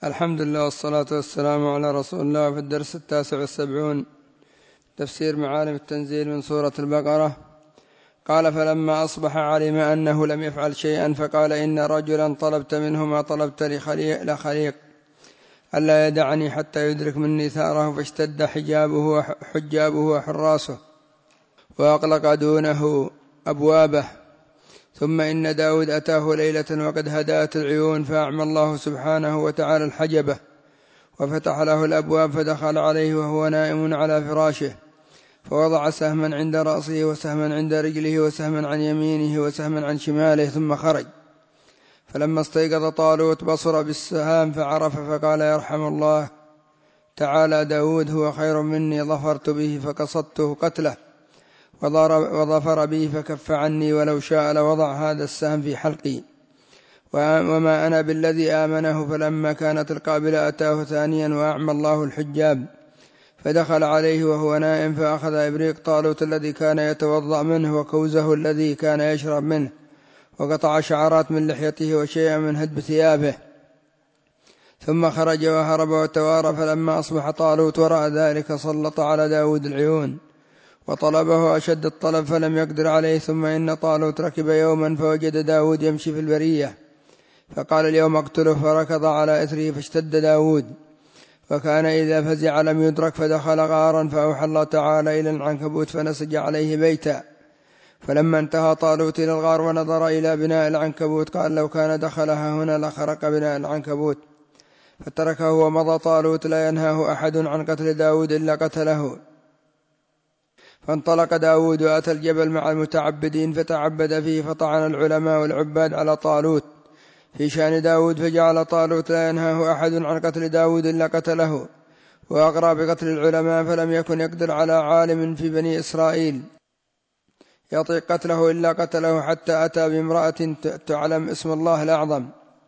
الحمد لله والصلاة والسلام على رسول الله. في الدرس 79 تفسير معالم التنزيل من سورة البقرة. قال: فلما أصبح علم أنه لم يفعل شيئا فقال: إن رجلا طلبت منه ما طلبت لخليق ألا يدعني حتى يدرك مني ثاره، فاشتد حجابه وحراسه وأغلق دونه أبوابه. ثم إن داود أتاه ليلة وقد هدأت العيون، فأعمى الله سبحانه وتعالى الحجبة وفتح له الأبواب، فدخل عليه وهو نائم على فراشه، فوضع سهما عند رأسه وسهما عند رجله وسهما عن يمينه وسهما عن شماله، ثم خرج. فلما استيقظ طالوت بصر بالسهام فعرف، فقال: يرحم الله تعالى داود، هو خير مني، ظفرت به فقصدته قتله وظفر بي فكف عني، ولو شاء لوضع هذا السهم في حلقي، وما أنا بالذي آمنه. فلما كانت القابلة أتاه ثانيا وأعمى الله الحجاب، فدخل عليه وهو نائم، فأخذ إبريق طالوت الذي كان يتوضأ منه وكوزه الذي كان يشرب منه، وقطع شعرات من لحيته وشيئا من هدب ثيابه، ثم خرج وهرب وتوارى. فلما أصبح طالوت ورأى ذلك سلط على داود العيون وطلبه أشد الطلب فلم يقدر عليه. ثم إن طالوت ركب يوما فوجد داود يمشي في البرية، فقال: اليوم أقتله، فركض على إثره فاشتد داود، وكان إذا فزع لم يدرك، فدخل غارا، فأوحى الله تعالى إلى العنكبوت فنسج عليه بيتا. فلما انتهى طالوت إلى الغار ونظر إلى بناء العنكبوت قال: لو كان دخلها هنا لخرق بناء العنكبوت، فتركه ومضى طالوت لا ينهاه أحد عن قتل داود إلا قتله. فانطلق داود وأتى الجبل مع المتعبدين فتعبد فيه، فطعن العلماء والعباد على طالوت في شأن داود، فجعل طالوت لا ينهاه أحد عن قتل داود إلا قتله، وأغرى بقتل العلماء، فلم يكن يقدر على عالم في بني إسرائيل يطيق قتله إلا قتله، حتى أتى بامرأة تعلم اسم الله الأعظم،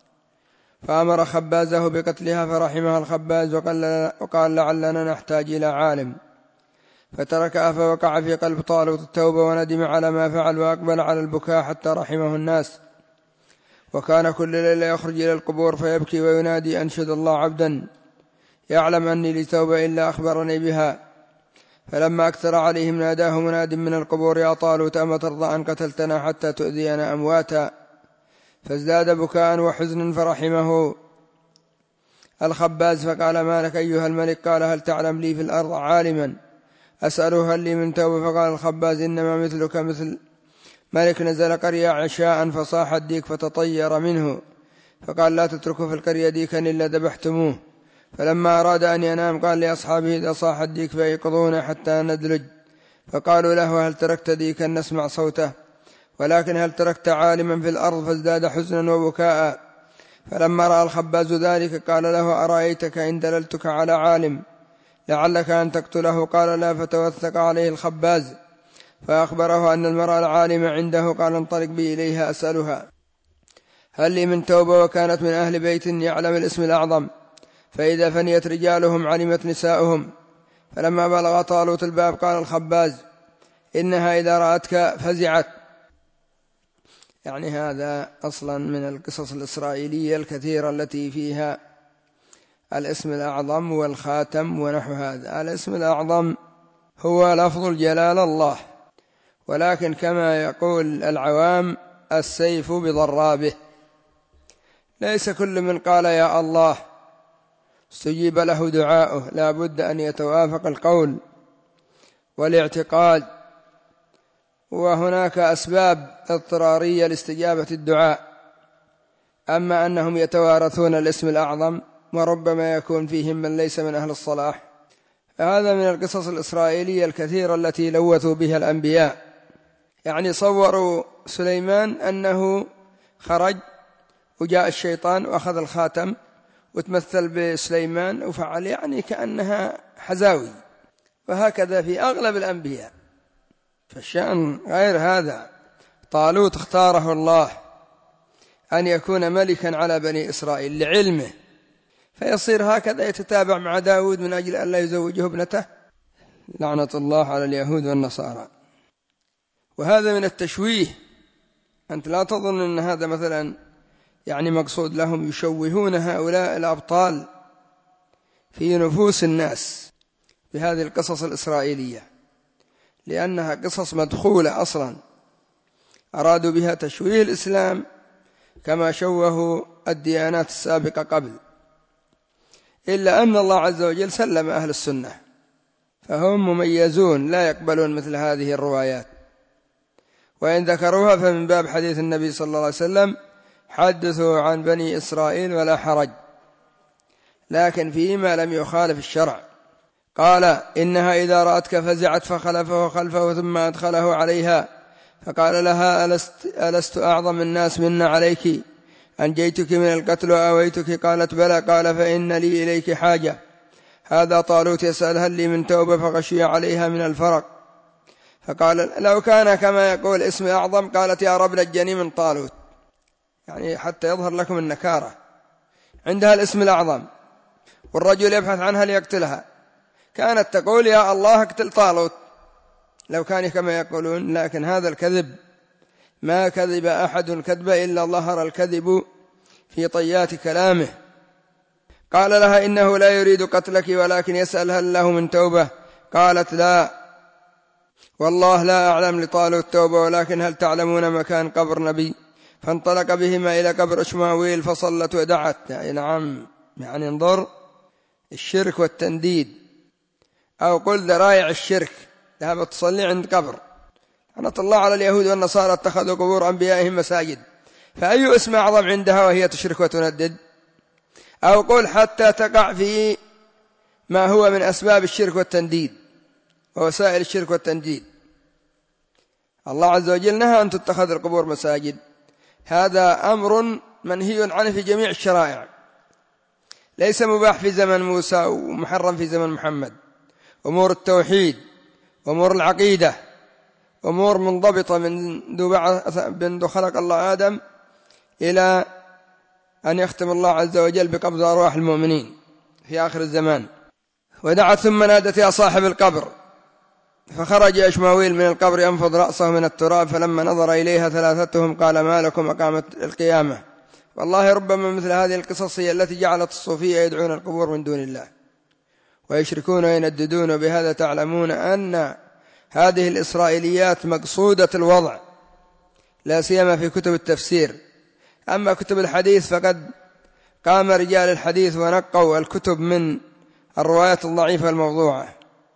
فأمر خبازه بقتلها، فرحمها الخباز وقال: لعلنا نحتاج إلى عالم، فتركها. فوقع في قلب طالوت التوبة وندم على ما فعل، وأقبل على البكاء حتى رحمه الناس. وكان كل ليلة يخرج إلى القبور فيبكي وينادي: أنشد الله عبدا يعلم أني لتوبة إلا أخبرني بها. فلما أكثر عليهم ناداه مناد من القبور: يا طالوت، أما ترضى أن قتلتنا حتى تؤذينا أمواتا؟ فازداد بكاء وحزنا، فرحمه الخباز، فقال: ما لك أيها الملك؟ قال: هل تعلم لي في الأرض عالما أسأله هل لي من توبة؟ فقال الخباز: إنما مثلك مثل ملك نزل قرية عشاء فصاح الديك فتطير منه، فقال: لا تتركوا في القرية ديكا إلا ذبحتموه. فلما أراد أن ينام قال لأصحابه: إذا صاح الديك فيقظونا حتى ندلج. فقالوا له: هل تركت ديكا نسمع صوته؟ ولكن هل تركت عالما في الأرض؟ فازداد حزنا وبكاء. فلما رأى الخباز ذلك قال له: أرأيتك إن دللتك على عالم لعلك أن تقتله؟ قال: لا. فتوثق عليه الخباز فأخبره أن المرأة العالمة عنده. قال: انطلق بي إليها أسألها هل لي من توبة، وكانت من أهل بيت يعلم الاسم الأعظم، فإذا فنيت رجالهم علمت نساؤهم. فلما بلغ طالوت الباب قال الخباز: إنها إذا رأتك فزعت. يعني هذا أصلا من القصص الإسرائيلية الكثيرة التي فيها الاسم الأعظم والخاتم ونحو هذا. الاسم الأعظم هو لفظ الجلال الله، ولكن كما يقول العوام: السيف بضرابه. ليس كل من قال يا الله استجيب له دعاؤه، لا بد أن يتوافق القول والاعتقاد، وهناك أسباب اضطرارية لاستجابة الدعاء. أما أنهم يتوارثون الاسم الأعظم وربما يكون فيهم من ليس من أهل الصلاح، هذا من القصص الإسرائيلية الكثيرة التي لوثوا بها الأنبياء. يعني صوروا سليمان أنه خرج وجاء الشيطان وأخذ الخاتم وتمثل بسليمان وفعل، يعني كأنها حزاوي. وهكذا في أغلب الأنبياء، فالشأن غير هذا. طالوت اختاره الله أن يكون ملكا على بني إسرائيل لعلمه، فيصير هكذا يتتابع مع داود من أجل أن لا يزوجه ابنته، لعنة الله على اليهود والنصارى. وهذا من التشويه. أنت لا تظن أن هذا مثلا يعني مقصود لهم يشوهون هؤلاء الأبطال في نفوس الناس بهذه القصص الإسرائيلية، لأنها قصص مدخولة أصلا، أرادوا بها تشويه الإسلام كما شوهوا الديانات السابقة قبل. إلا أن الله عز وجل سلم أهل السنة، فهم مميزون لا يقبلون مثل هذه الروايات، وإن ذكروها فمن باب حديث النبي صلى الله عليه وسلم: حدثوا عن بني إسرائيل ولا حرج، لكن فيما لم يخالف الشرع. قال: إنها إذا رأتك فزعت فخلفه خلفه ثم أدخله عليها فقال لها: ألست أعظم الناس منا عليك؟ أنجيتك من القتل وآويتك؟ قالت: بلى. قال: فإن لي إليك حاجة. هذا طالوت يسأل: هل لي من توبة؟ فغشي عليها من الفرق، فقال: لو كان كما يقول اسم أعظم. قالت: يا رب نجني من طالوت، يعني حتى يظهر لكم النكارة، عندها الاسم الأعظم والرجل يبحث عنها ليقتلها، كانت تقول: يا الله اقتل طالوت لو كان كما يقولون. لكن هذا الكذب، ما كذب أحد كذبة إلا ظهر الكذب في طيات كلامه. قال لها: إنه لا يريد قتلك ولكن يسأل هل له من توبة؟ قالت: لا والله لا أعلم لطالوت توبة، ولكن هل تعلمون مكان قبر نبي؟ فانطلق بهما إلى قبر إشماويل فصلت ودعت. نعم، يعني انظر الشرك والتنديد، أو قل ذرائع الشرك، ذهبت تصلي عند قبر. لعنة الله على اليهود والنصارى اتخذوا قبور أنبيائهم مساجد، فأي اسم أعظم عندها وهي تشرك وتندد؟ أو قل حتى تقع في ما هو من أسباب الشرك والتنديد ووسائل الشرك والتنديد. الله عز وجل نهى أن تتخذ القبور مساجد، هذا أمر منهي عنه في جميع الشرائع، ليس مباح في زمن موسى ومحرم في زمن محمد. أمور التوحيد وأمور العقيدة أمور منضبطة منذ خلق الله آدم إلى أن يختم الله عز وجل بقبض أرواح المؤمنين في آخر الزمان. ودعت ثم نادت: يا صاحب القبر. فخرج إشماويل من القبر ينفض رأسه من التراب، فلما نظر إليها ثلاثتهم قال: ما لكم؟ أقامت القيامة. والله ربما مثل هذه القصص هي التي جعلت الصوفية يدعون القبور من دون الله ويشركون وينددون. بهذا تعلمون أن هذه الإسرائيليات مقصودة الوضع، لا سيما في كتب التفسير. أما كتب الحديث فقد قام رجال الحديث ونقوا الكتب من الروايات الضعيفة الموضوعة.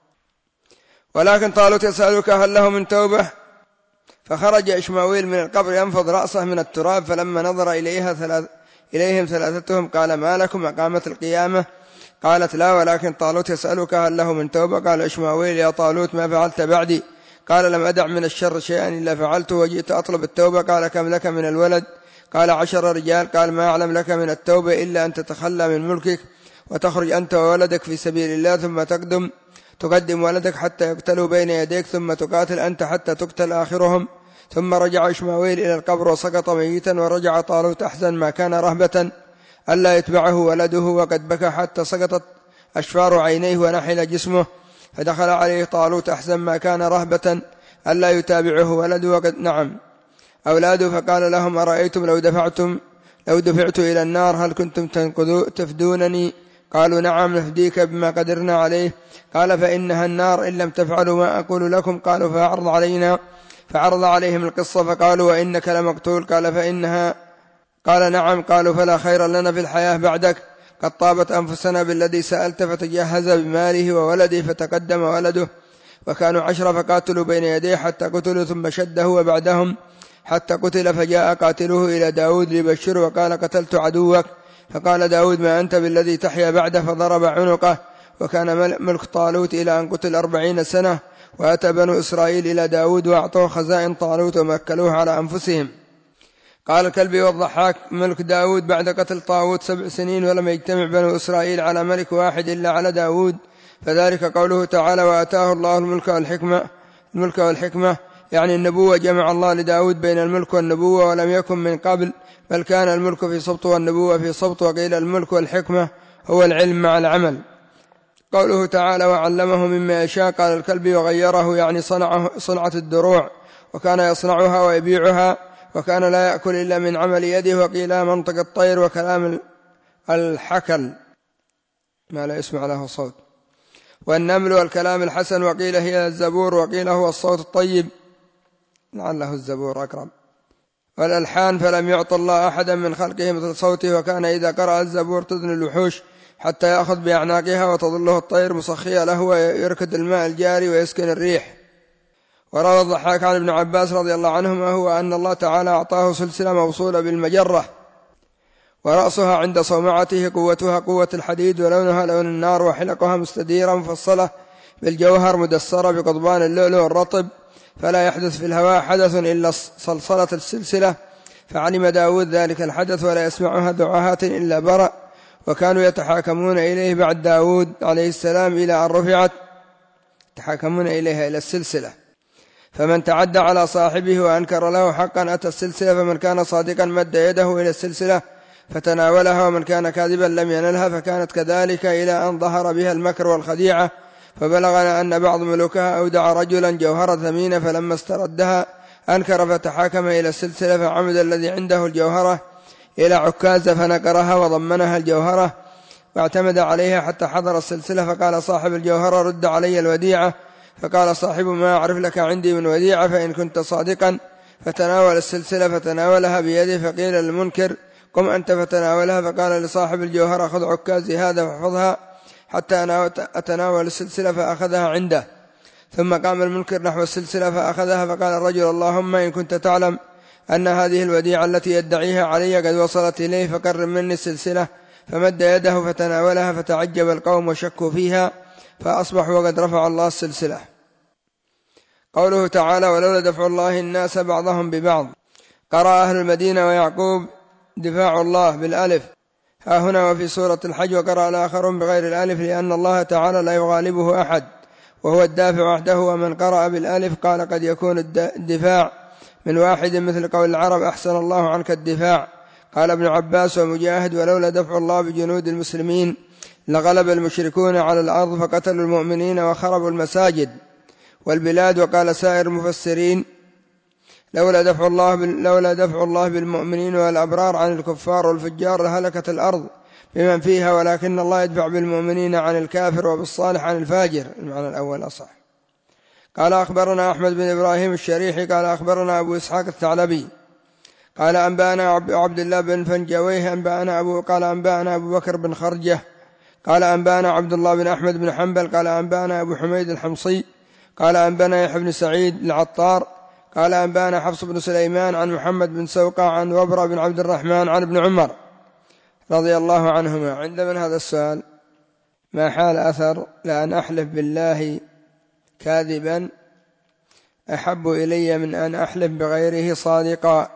ولكن طالوت يسألك هل له من توبة؟ فخرج إشماويل من القبر ينفض رأسه من التراب، فلما نظر إليهم ثلاثتهم قال: ما لكم؟ أقامت القيامة. قالت: لا، ولكن طالوت يسألك هل له من توبة. قال إشماويل: يا طالوت ما فعلت بعدي؟ قال: لم أدع من الشر شيئا إلا فعلته وجئت أطلب التوبة. قال: كم لك من الولد؟ قال: 10 رجال. قال: ما أعلم لك من التوبة إلا أن تتخلى من ملكك وتخرج أنت وولدك في سبيل الله، ثم تقدم ولدك حتى يقتلوا بين يديك، ثم تقاتل أنت حتى تقتل آخرهم. ثم رجع إشماويل إلى القبر وسقط ميتا، ورجع طالوت أحزن ما كان رهبة ألا يتبعه ولده، وقد بكى حتى سقطت أشفار عينيه ونحل جسمه. فدخل عليه طالوت أحزن ما كان رهبة ألا يتابعه ولده وقد أولاده، فقال لهم: أرأيتم لو دفعت إلى النار هل كنتم تفدونني؟ قالوا: نعم نفديك بما قدرنا عليه. قال: فإنها النار إن لم تفعلوا ما أقول لكم. قالوا: فعرض عليهم القصة، فقالوا: وإنك لمقتول. قال: نعم. قالوا: فلا خير لنا في الحياة بعدك، قد طابت أنفسنا بالذي سألت. فتجهز بماله وولده، فتقدم ولده وكانوا 10، فقاتلوا بين يديه حتى قتلوا، ثم شده وبعدهم حتى قتل. فجاء قاتله إلى داود ليبشره وقال: قتلت عدوك. فقال داود: ما أنت بالذي تحيا بعده، فضرب عنقه. وكان ملك طالوت إلى أن قتل 40 سنة. وأتى بنو إسرائيل إلى داود وأعطوه خزائن طالوت ومكلوه على أنفسهم. قال الكلبي والضحاك: ملك داود بعد قتل طاووت 7 سنين، ولم يجتمع بنو إسرائيل على ملك واحد إلا على داود، فذلك قوله تعالى: وآتاه الله الملك والحكمة، يعني النبوة. جمع الله لداود بين الملك والنبوة، ولم يكن من قبل، بل كان الملك في سبط والنبوة في سبط. وقيل الملك والحكمة هو العلم مع العمل. قوله تعالى: وعلمه مما يشاء. قال الكلبي: وغيره يعني صنعة الدروع، وكان يصنعها ويبيعها، وكان لا يأكل إلا من عمل يده. وقيل منطق الطير وكلام الحكل ما لا يسمع له صوت، والنمل والكلام الحسن. وقيل هي الزبور، وقيل هو الصوت الطيب لعله الزبور أقرب. والألحان فلم يعط الله أحدا من خلقه مثل صوته، وكان إذا قرأ الزبور تدني الوحوش حتى يأخذ بأعناقها وتظله الطير مصخية له، ويركد الماء الجاري ويسكن الريح. وروى الضحاك عن ابن عباس رضي الله عنهما هو أن الله تعالى أعطاه سلسلة موصولة بالمجرة، ورأسها عند صومعته قوتها قوة الحديد، ولونها لون النار، وحلقها مستديرة مفصلة بالجوهر مدسرة بقضبان اللؤلؤ الرطب، فلا يحدث في الهواء حدث إلا صلصلة السلسلة. فعلم داود ذلك الحدث، ولا يسمعها دعاهات إلا برأ. وكانوا يتحاكمون إليه بعد داود عليه السلام إلى أن رفعت، يتحاكمون إليها إلى السلسلة. فمن تعدى على صاحبه وأنكر له حقا أتى السلسلة، فمن كان صادقا مد يده إلى السلسلة فتناولها، ومن كان كاذبا لم ينلها، فكانت كذلك إلى أن ظهر بها المكر والخديعة. فبلغنا أن بعض ملوكها أودع رجلا جوهرة ثمينة، فلما استردها أنكر فتحاكم إلى السلسلة، فعمد الذي عنده الجوهرة إلى عكازة فنكرها وضمنها الجوهرة واعتمد عليها حتى حضر السلسلة، فقال صاحب الجوهرة رد علي الوديعة. فقال صاحب ما أعرف لك عندي من وديعة، فإن كنت صادقا فتناول السلسلة، فتناولها بيده. فقيل للمنكر قم أنت فتناولها، فقال لصاحب الجوهرة خذ عكازي هذا واحفظها حتى أنا أتناول السلسلة، فأخذها عنده. ثم قام المنكر نحو السلسلة فأخذها، فقال الرجل اللهم إن كنت تعلم أن هذه الوديعة التي يدعيها علي قد وصلت إليه فقرب مني السلسلة. فمد يده فتناولها، فتعجب القوم وشكوا فيها، فأصبحوا وقد رفع الله السلسلة. قوله تعالى ولولا دفع الله الناس بعضهم ببعض، قرأ أهل المدينة ويعقوب دفاع الله بالألف ها هنا وفي سورة الحج، وقرأ الآخرون بغير الألف لأن الله تعالى لا يغالبه أحد وهو الدافع وحده. ومن قرأ بالألف قال قد يكون الدفاع من واحد مثل قول العرب أحسن الله عنك الدفاع. قال ابن عباس ومجاهد ولولا دفع الله بجنود المسلمين لغلب المشركون على الأرض فقتلوا المؤمنين وخربوا المساجد والبلاد. وقال سائر المفسرين لولا دفع الله بالمؤمنين والأبرار عن الكفار والفجار لهلكت الأرض بمن فيها، ولكن الله يدفع بالمؤمنين عن الكافر وبالصالح عن الفاجر. المعنى الأول أصح. قال أخبرنا أحمد بن إبراهيم الشريحي قال أخبرنا أبو إسحاق الثعلبي قال أنبأنا عبد الله بن فنجويه قال أنبأنا أبو بكر بن خرجة قال أنبأنا عبد الله بن أحمد بن حنبل قال أنبأنا أبو حميد الحمصي قال أنبأنا يحيى بن سعيد العطار قال أنبأنا حفص بن سليمان عن محمد بن سوقة عن وبرة بن عبد الرحمن عن ابن عمر رضي الله عنهما. عند من هذا السؤال؟ ما حال أثر لأن أحلف بالله كاذبا أحب إلي من أن أحلف بغيره صادقا.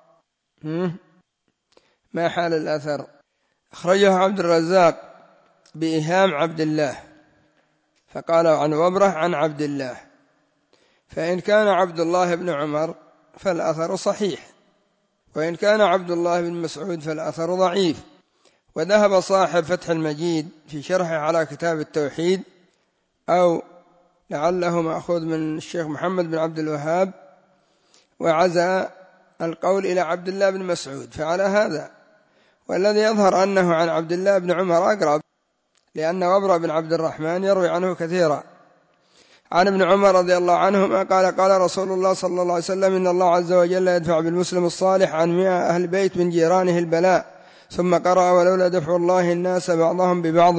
ما حال الأثر؟ أخرجه عبد الرزاق بإيهام عبد الله، فقال عن وبرة عن عبد الله، فإن كان عبد الله بن عمر فالأثر صحيح، وإن كان عبد الله بن مسعود فالأثر ضعيف. وذهب صاحب فتح المجيد في شرحه على كتاب التوحيد أو لعله مأخوذ من الشيخ محمد بن عبد الوهاب وعزى القول إلى عبد الله بن مسعود، فعلى هذا والذي يظهر أنه عن عبد الله بن عمر أقرب، لأن وبرة بن عبد الرحمن يروي عنه كثيرا. عن ابن عمر رضي الله عنهما قال قال رسول الله صلى الله عليه وسلم إن الله عز وجل يدفع بالمسلم الصالح عن 100 أهل بيت من جيرانه البلاء. ثم قرأ ولولا دفع الله الناس بعضهم ببعض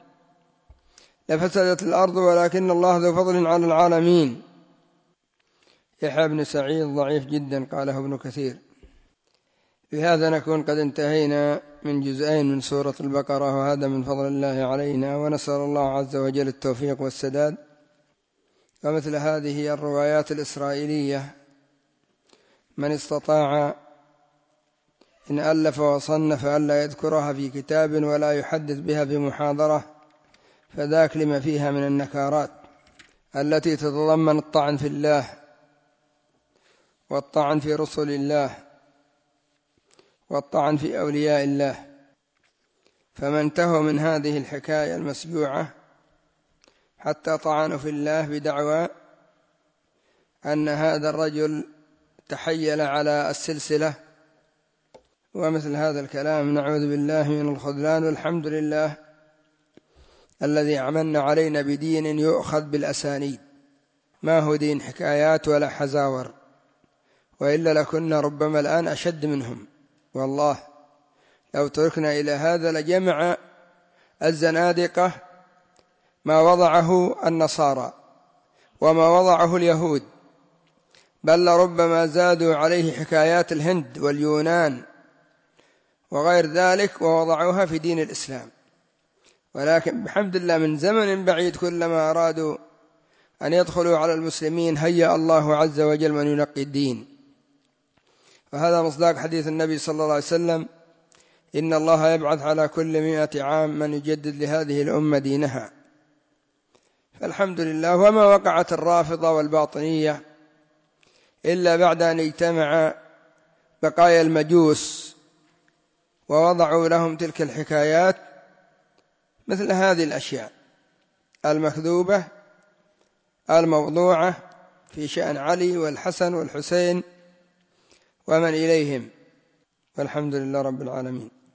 لفسدت الأرض ولكن الله ذو فضل على العالمين. يحيى بن سعيد ضعيف جدا قاله ابن كثير. بهذا نكون قد انتهينا من جزئين من سورة البقرة، وهذا من فضل الله علينا، ونسأل الله عز وجل التوفيق والسداد. ومثل هذه الروايات الإسرائيلية من استطاع إن ألف وصنف ألا يذكرها في كتاب ولا يحدث بها في محاضرة فذاك لما فيها من النكارات التي تتضمن الطعن في الله والطعن في رسل الله والطعن في أولياء الله. فمن انتهوا من هذه الحكاية المسجوعة حتى طعنوا في الله بدعوى أن هذا الرجل تحيل على السلسلة ومثل هذا الكلام، نعوذ بالله من الخذلان. والحمد لله الذي عمن علينا بدين يؤخذ بالأسانيد، ما هو دين حكايات ولا حزاور، وإلا لكنا ربما الآن أشد منهم. والله لو تركنا إلى هذا لجمع الزنادقة ما وضعه النصارى وما وضعه اليهود، بل لربما زادوا عليه حكايات الهند واليونان وغير ذلك ووضعوها في دين الإسلام. ولكن بحمد الله من زمن بعيد كلما أرادوا أن يدخلوا على المسلمين هيأ الله عز وجل من ينقي الدين. وهذا مصداق حديث النبي صلى الله عليه وسلم: إن الله يبعث على كل 100 عام من يجدد لهذه الأمة دينها. فالحمد لله. وما وقعت الرافضة والباطنية إلا بعد أن اجتمع بقايا المجوس ووضعوا لهم تلك الحكايات، مثل هذه الأشياء المكذوبة الموضوعة في شأن علي والحسن والحسين ومن إليهم. والحمد لله رب العالمين.